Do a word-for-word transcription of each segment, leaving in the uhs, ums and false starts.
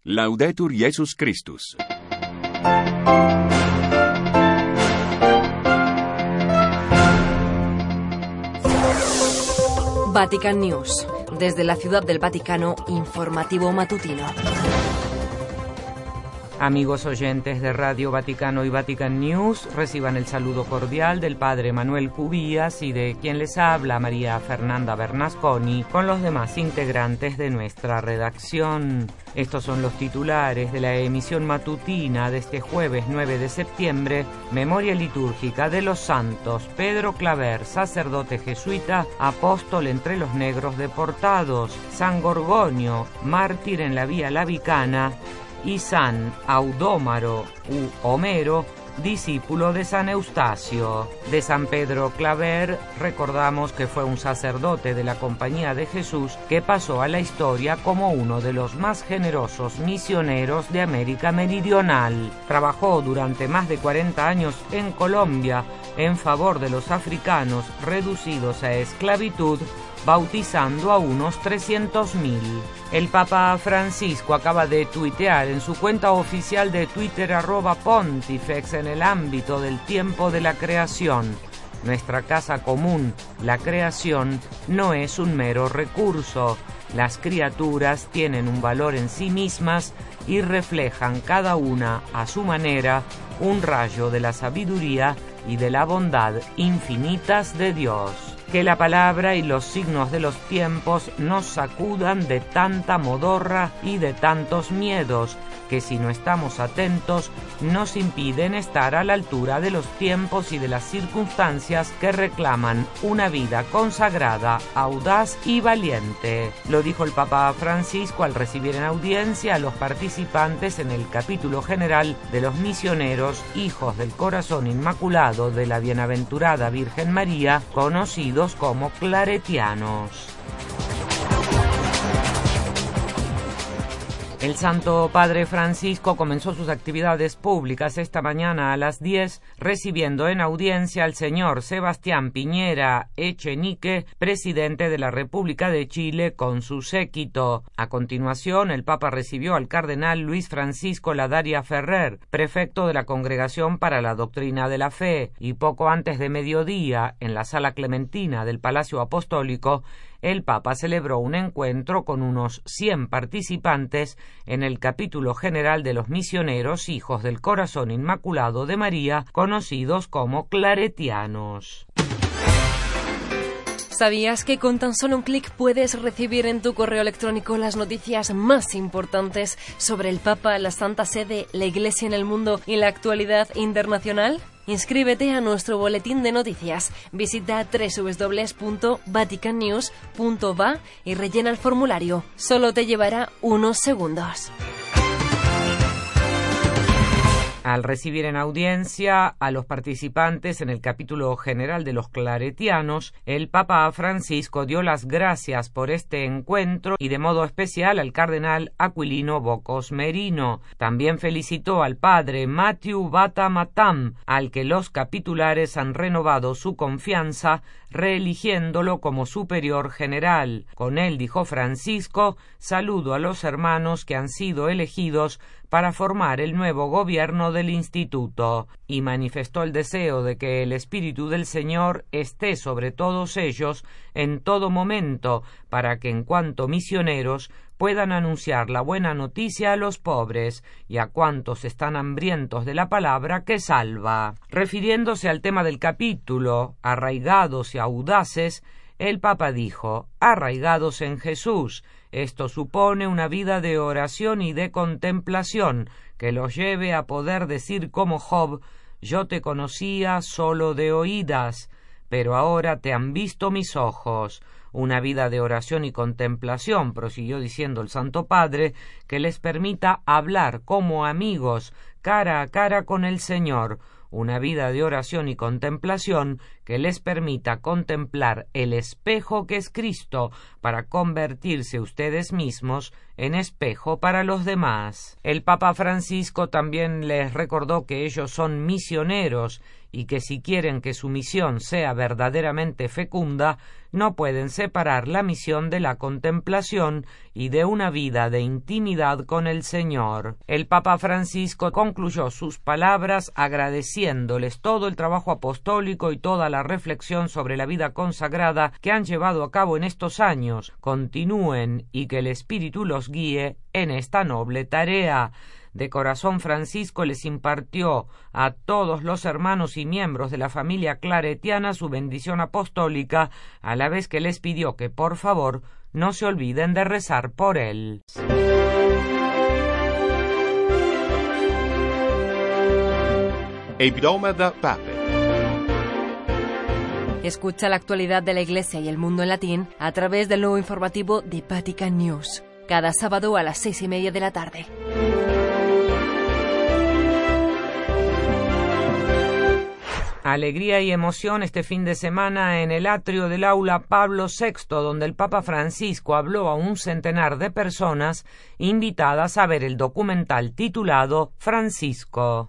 Laudetur Jesus Christus. Vatican News. Desde la Ciudad del Vaticano, informativo matutino. Amigos oyentes de Radio Vaticano y Vatican News, reciban el saludo cordial del Padre Manuel Cubías y de quien les habla, María Fernanda Bernasconi, con los demás integrantes de nuestra redacción. Estos son los titulares de la emisión matutina de este jueves nueve de septiembre, memoria litúrgica de los santos Pedro Claver, sacerdote jesuita, apóstol entre los negros deportados, San Gorgonio, mártir en la Vía Lavicana, y San Audómaro u Homero, discípulo de San Eustacio. De San Pedro Claver recordamos que fue un sacerdote de la Compañía de Jesús que pasó a la historia como uno de los más generosos misioneros de América Meridional. Trabajó durante más de cuarenta años en Colombia en favor de los africanos reducidos a esclavitud, bautizando a unos trescientos mil. El Papa Francisco acaba de tuitear en su cuenta oficial de Twitter arroba Pontifex en el ámbito del tiempo de la creación. Nuestra casa común, la creación, no es un mero recurso. Las criaturas tienen un valor en sí mismas y reflejan cada una, a su manera, un rayo de la sabiduría y de la bondad infinitas de Dios. Que la palabra y los signos de los tiempos nos sacudan de tanta modorra y de tantos miedos, que si no estamos atentos, nos impiden estar a la altura de los tiempos y de las circunstancias que reclaman una vida consagrada, audaz y valiente. Lo dijo el Papa Francisco al recibir en audiencia a los participantes en el capítulo general de los misioneros Hijos del Corazón Inmaculado de la Bienaventurada Virgen María, conocidos como claretianos. El Santo Padre Francisco comenzó sus actividades públicas esta mañana a las diez, recibiendo en audiencia al señor Sebastián Piñera Echenique, presidente de la República de Chile, con su séquito. A continuación, el Papa recibió al cardenal Luis Francisco Ladaria Ferrer, prefecto de la Congregación para la Doctrina de la Fe, y poco antes de mediodía, en la Sala Clementina del Palacio Apostólico, el Papa celebró un encuentro con unos cien participantes en el capítulo general de los misioneros Hijos del Corazón Inmaculado de María, conocidos como claretianos. ¿Sabías que con tan solo un clic puedes recibir en tu correo electrónico las noticias más importantes sobre el Papa, la Santa Sede, la Iglesia en el mundo y la actualidad internacional? Inscríbete a nuestro boletín de noticias. Visita doble u doble u doble u punto vatican news punto va y rellena el formulario. Solo te llevará unos segundos. Al recibir en audiencia a los participantes en el capítulo general de los claretianos, el Papa Francisco dio las gracias por este encuentro y de modo especial al cardenal Aquilino Bocos Merino. También felicitó al padre Matthew Bata Matam, al que los capitulares han renovado su confianza, reeligiéndolo como superior general. Con él, dijo Francisco, saludo a los hermanos que han sido elegidos para formar el nuevo gobierno del instituto, y manifestó el deseo de que el Espíritu del Señor esté sobre todos ellos en todo momento, para que en cuanto misioneros puedan anunciar la buena noticia a los pobres y a cuantos están hambrientos de la palabra que salva. Refiriéndose al tema del capítulo, arraigados y audaces, el Papa dijo, arraigados en Jesús. Esto supone una vida de oración y de contemplación que los lleve a poder decir como Job, yo te conocía solo de oídas, pero ahora te han visto mis ojos. Una vida de oración y contemplación, prosiguió diciendo el Santo Padre, que les permita hablar como amigos, cara a cara con el Señor. Una vida de oración y contemplación que les permita contemplar el espejo que es Cristo para convertirse ustedes mismos en espejo para los demás. El Papa Francisco también les recordó que ellos son misioneros y que si quieren que su misión sea verdaderamente fecunda, no pueden separar la misión de la contemplación y de una vida de intimidad con el Señor. El Papa Francisco concluyó sus palabras agradeciéndoles todo el trabajo apostólico y toda la reflexión sobre la vida consagrada que han llevado a cabo en estos años. Continúen y que el Espíritu los guíe en esta noble tarea. De corazón, Francisco les impartió a todos los hermanos y miembros de la familia claretiana su bendición apostólica, a la vez que les pidió que por favor no se olviden de rezar por él. Hebdomada Pape. Escucha la actualidad de la Iglesia y el mundo en latín a través del nuevo informativo de Vatican News, cada sábado a las seis y media de la tarde. Alegría y emoción este fin de semana en el atrio del aula Pablo sexto, donde el Papa Francisco habló a un centenar de personas invitadas a ver el documental titulado Francisco.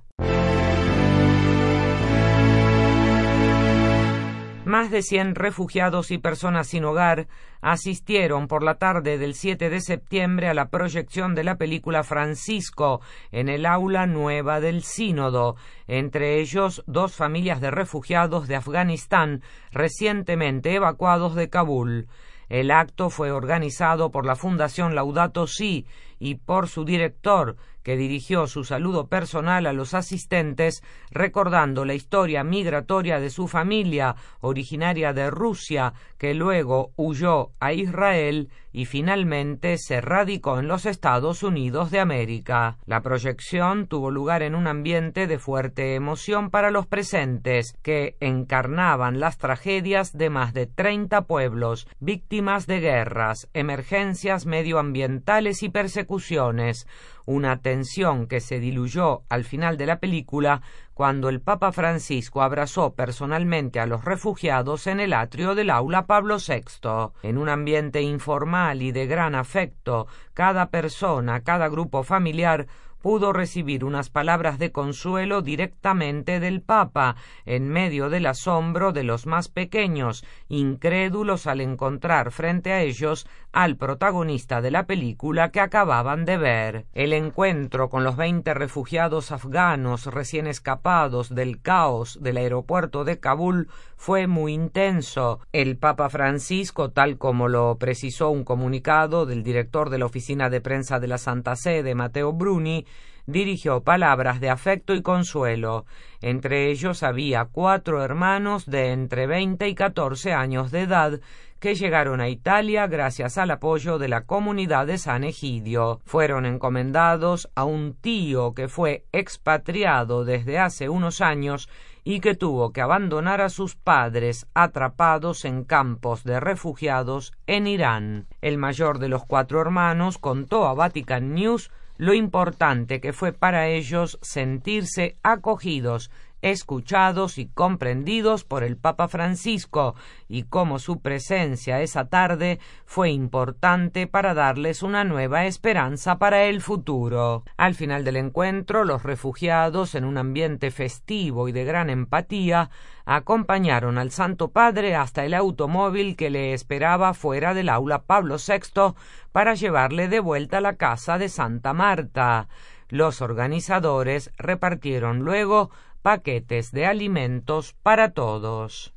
Más de cien refugiados y personas sin hogar asistieron por la tarde del siete de septiembre a la proyección de la película Francisco en el aula nueva del Sínodo, entre ellos dos familias de refugiados de Afganistán recientemente evacuados de Kabul. El acto fue organizado por la Fundación Laudato Si y por su director, que dirigió su saludo personal a los asistentes, recordando la historia migratoria de su familia, originaria de Rusia, que luego huyó a Israel y finalmente se radicó en los Estados Unidos de América. La proyección tuvo lugar en un ambiente de fuerte emoción para los presentes, que encarnaban las tragedias de más de treinta pueblos, víctimas de guerras, emergencias medioambientales y persecuciones, una tensión que se diluyó al final de la película cuando el Papa Francisco abrazó personalmente a los refugiados en el atrio del aula Pablo sexto. En un ambiente informal y de gran afecto, cada persona, cada grupo familiar pudo recibir unas palabras de consuelo directamente del Papa, en medio del asombro de los más pequeños, incrédulos al encontrar frente a ellos al protagonista de la película que acababan de ver. El encuentro con los veinte refugiados afganos recién escapados del caos del aeropuerto de Kabul fue muy intenso. El Papa Francisco, tal como lo precisó un comunicado del director de la oficina de prensa de la Santa Sede, Matteo Bruni, dirigió palabras de afecto y consuelo. Entre ellos había cuatro hermanos de entre veinte y catorce años de edad que llegaron a Italia gracias al apoyo de la comunidad de San Egidio. Fueron encomendados a un tío que fue expatriado desde hace unos años y que tuvo que abandonar a sus padres atrapados en campos de refugiados en Irán. El mayor de los cuatro hermanos contó a Vatican News lo importante que fue para ellos sentirse acogidos, escuchados y comprendidos por el Papa Francisco, y cómo su presencia esa tarde fue importante para darles una nueva esperanza para el futuro. Al final del encuentro, los refugiados, en un ambiente festivo y de gran empatía, acompañaron al Santo Padre hasta el automóvil que le esperaba fuera del aula Pablo sexto para llevarle de vuelta a la casa de Santa Marta. Los organizadores repartieron luego paquetes de alimentos para todos.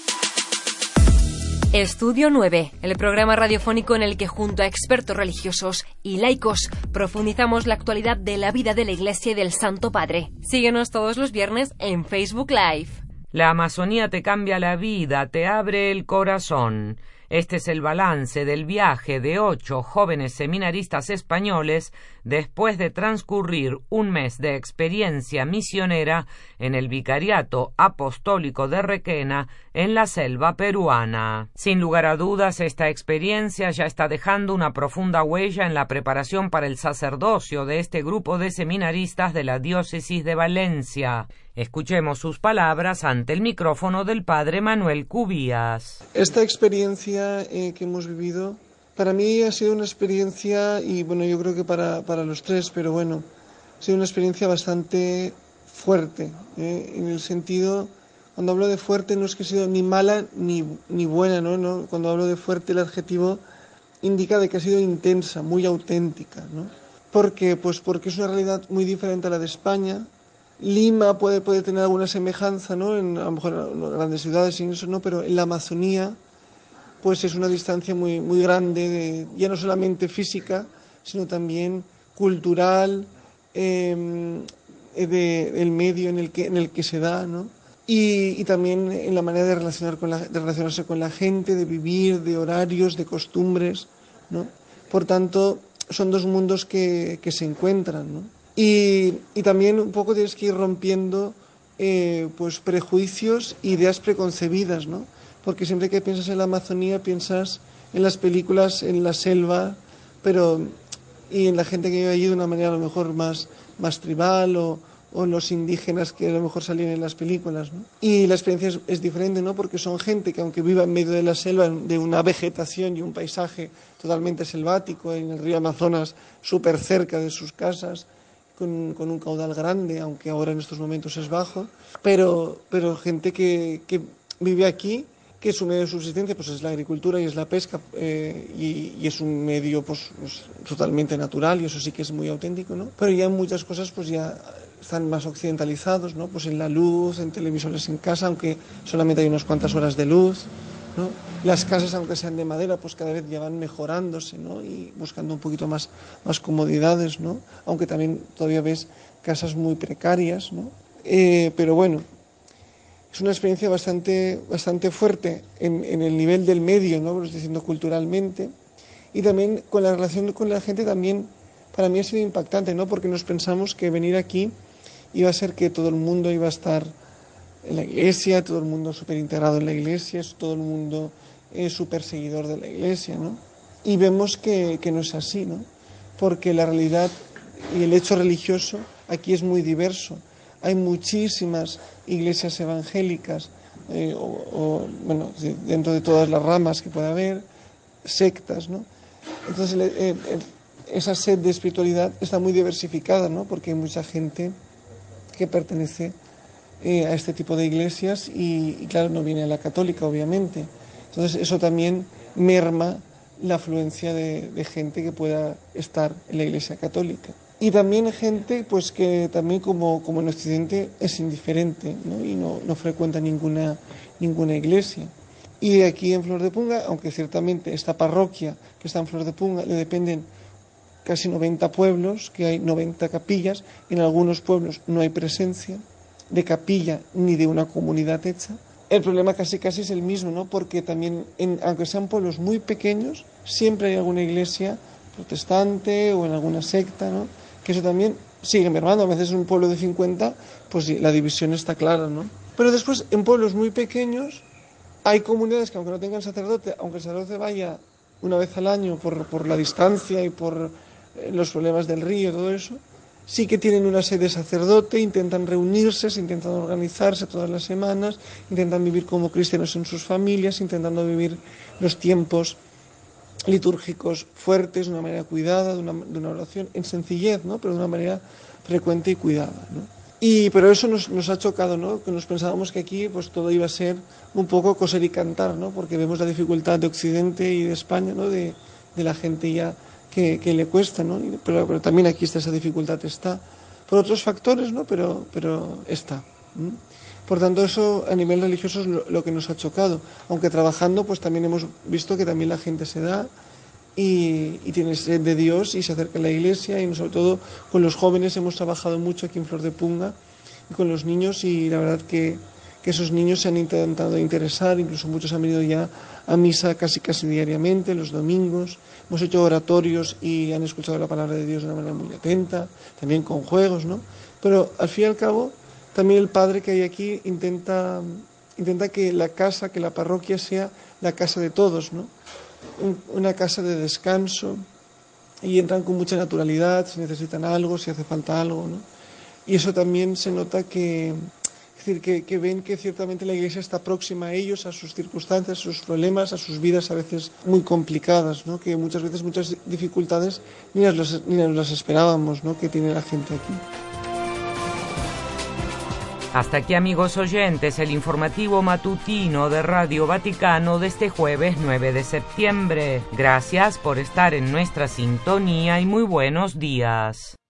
Estudio nueve, el programa radiofónico en el que junto a expertos religiosos y laicos profundizamos la actualidad de la vida de la Iglesia y del Santo Padre. Síguenos todos los viernes en Facebook Live. La Amazonía te cambia la vida, te abre el corazón. Este es el balance del viaje de ocho jóvenes seminaristas españoles después de transcurrir un mes de experiencia misionera en el Vicariato Apostólico de Requena, en la selva peruana. Sin lugar a dudas, esta experiencia ya está dejando una profunda huella en la preparación para el sacerdocio de este grupo de seminaristas de la diócesis de Valencia. Escuchemos sus palabras ante el micrófono del padre Manuel Cubías. Esta experiencia eh, que hemos vivido, para mí ha sido una experiencia, y bueno, yo creo que para, para los tres, pero bueno, ha sido una experiencia bastante fuerte, eh, en el sentido, cuando hablo de fuerte no es que ha sido ni mala ni, ni buena, ¿no? ¿no? Cuando hablo de fuerte el adjetivo indica de que ha sido intensa, muy auténtica, ¿no? ¿Por qué? Pues porque es una realidad muy diferente a la de España. Lima puede, puede tener alguna semejanza, ¿no? En, a lo mejor en las grandes ciudades y eso, ¿no? Pero en la Amazonía pues es una distancia muy, muy grande, de, ya no solamente física, sino también cultural, eh, de, del medio en el que, en el que se da, ¿no? Y, y también en la manera de, relacionar con la, de relacionarse con la gente, de vivir, de horarios, de costumbres, ¿no? Por tanto, son dos mundos que, que se encuentran, ¿no? Y, y también un poco tienes que ir rompiendo eh, pues prejuicios, ideas preconcebidas, ¿no? Porque siempre que piensas en la Amazonía piensas en las películas, en la selva, pero y en la gente que vive allí de una manera a lo mejor más, más tribal o, o los indígenas que a lo mejor salían en las películas, ¿no? Y la experiencia es, es diferente, ¿no? Porque son gente que aunque viva en medio de la selva, de una vegetación y un paisaje totalmente selvático, en el río Amazonas, súper cerca de sus casas, Con, con un caudal grande, aunque ahora en estos momentos es bajo, pero, pero gente que, que vive aquí, que su medio de subsistencia pues es la agricultura y es la pesca, eh, y, y es un medio pues, pues totalmente natural, y eso sí que es muy auténtico, ¿no? Pero ya en muchas cosas pues ya están más occidentalizados, ¿no? Pues en la luz, en televisores en casa, aunque solamente hay unas cuantas horas de luz, ¿no? Las casas, aunque sean de madera, pues cada vez ya van mejorándose, ¿no? Y buscando un poquito más, más comodidades, ¿no? Aunque también todavía ves casas muy precarias, ¿no? Eh, pero bueno, es una experiencia bastante, bastante fuerte en, en el nivel del medio, ¿no? Lo estoy diciendo culturalmente, y también con la relación con la gente también para mí ha sido impactante, ¿no? Porque nos pensamos que venir aquí iba a ser que todo el mundo iba a estar en la iglesia, todo el mundo súper integrado en la iglesia, todo el mundo es súper seguidor de la iglesia, ¿no? Y vemos que, que no es así, ¿no? Porque la realidad y el hecho religioso aquí es muy diverso. Hay muchísimas iglesias evangélicas, eh, o, o, bueno, dentro de todas las ramas que pueda haber, sectas, ¿no? Entonces, eh, eh, esa sed de espiritualidad está muy diversificada, ¿no? Porque hay mucha gente que pertenece eh, a este tipo de iglesias y, y, claro, no viene a la católica, obviamente. Entonces, eso también merma la afluencia de, de gente que pueda estar en la iglesia católica. Y también gente pues que también como, como en Occidente es indiferente, ¿no? Y no, no frecuenta ninguna, ninguna iglesia. Y aquí en Flor de Punga, aunque ciertamente esta parroquia que está en Flor de Punga le dependen casi noventa pueblos, que hay noventa capillas, en algunos pueblos no hay presencia de capilla ni de una comunidad hecha. El problema casi casi es el mismo, ¿no? Porque también, en, aunque sean pueblos muy pequeños, siempre hay alguna iglesia protestante o en alguna secta, ¿no? Que eso también sigue mermando. A veces en un pueblo de cincuenta, pues la división está clara, ¿no? Pero después, en pueblos muy pequeños, hay comunidades que aunque no tengan sacerdote, aunque el sacerdote vaya una vez al año por, por la distancia y por eh, los problemas del río y todo eso, sí que tienen una sede de sacerdote, intentan reunirse, intentan organizarse todas las semanas, intentan vivir como cristianos en sus familias, intentando vivir los tiempos litúrgicos fuertes, de una manera cuidada, de una, de una oración en sencillez, ¿no? Pero de una manera frecuente y cuidada, ¿no? Y, pero eso nos, nos ha chocado, ¿no? Que nos pensábamos que aquí pues todo iba a ser un poco coser y cantar, ¿no? Porque vemos la dificultad de Occidente y de España, ¿no? De, de la gente ya que, que le cuesta, ¿no? Pero, pero también aquí está esa dificultad, está por otros factores, ¿no? Pero, pero está. ¿Mm? Por tanto, eso a nivel religioso es lo, lo que nos ha chocado. Aunque trabajando, pues también hemos visto que también la gente se da y, y tiene sed de Dios y se acerca a la iglesia, y sobre todo con los jóvenes hemos trabajado mucho aquí en Flor de Punga y con los niños, y la verdad que, que esos niños se han intentado interesar, incluso muchos han venido ya a misa casi casi diariamente, los domingos. Hemos hecho oratorios y han escuchado la palabra de Dios de una manera muy atenta, también con juegos, ¿no? Pero al fin y al cabo, también el padre que hay aquí intenta, intenta que la casa, que la parroquia sea la casa de todos, ¿no? Un, una casa de descanso, y entran con mucha naturalidad, si necesitan algo, si hace falta algo, ¿no? Y eso también se nota que, es decir, que, que ven que ciertamente la Iglesia está próxima a ellos, a sus circunstancias, a sus problemas, a sus vidas a veces muy complicadas, ¿no? Que muchas veces muchas dificultades ni las, ni las esperábamos, ¿no? Que tiene la gente aquí. Hasta aquí, amigos oyentes, el informativo matutino de Radio Vaticano de este jueves nueve de septiembre. Gracias por estar en nuestra sintonía y muy buenos días.